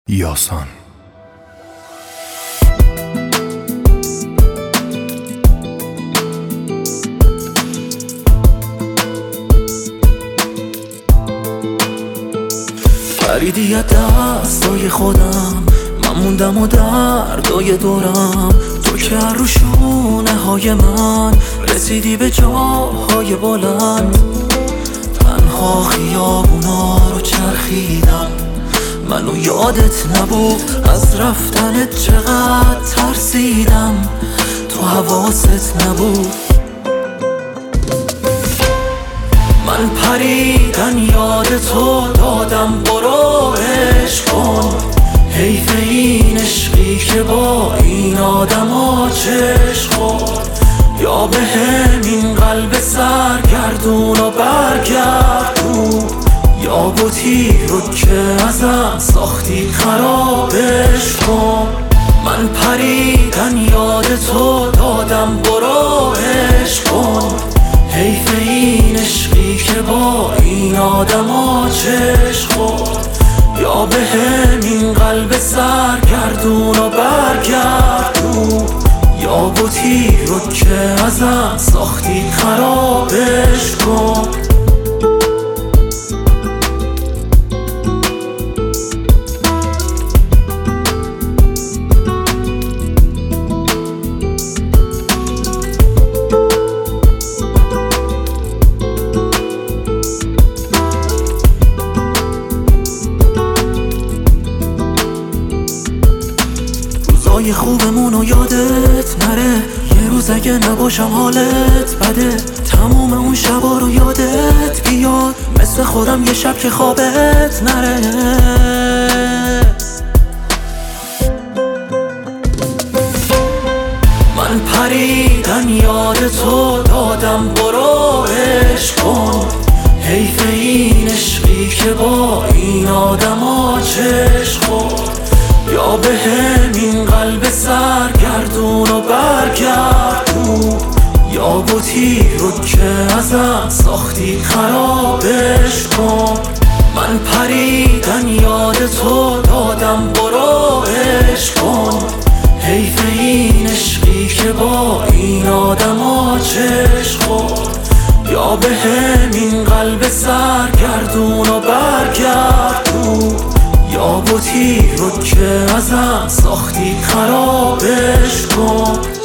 یاسان. پریدی از دستای خودم، من موندم و دردای دورم. تو که رو شونه های من رسیدی به جاهای بلند. تنها خیابونا رو چرخیدم، منو یادت نبود. از رفتنت چقدر ترسیدم، تو حواست نبود. من پریدن یاد تو دادم، برو عشق کن. حیف این عشقی که با این آدما چشم خورد. یا به همین قلب سرگردون و برگردون، یا بوتی رو که ازم ساختی خرابش کن. من پریدن یاد تو دادم، برو عشق کن. حیف این عشقی که با این آدما چشم خورد. یا به همین قلب سرگردون و برگردون، یا بوتی رو که ازم ساختی خرابش کن. روزای خوبمونو یادت نره، یه روز اگه نباشم حالت بده. تموم اون شبا رو یادت بیاد، مثل خودم یه شب که خوابت نره. من پریدن یاد تو دادم، برو عشق کن. حیف این عشقی که با این آدما چشم خورد. یا به همین قلب سرگردون و برگردون، یا بوتی رو که ازم ساختی خرابش کن. من پریدن یاد تو دادم، برو عشق کن. حیف این عشقی که با این آدما چشم خورد. یا به همین قلب سرگردون و برگردون، یا بوتی رو که ازم ساختی خرابش کن.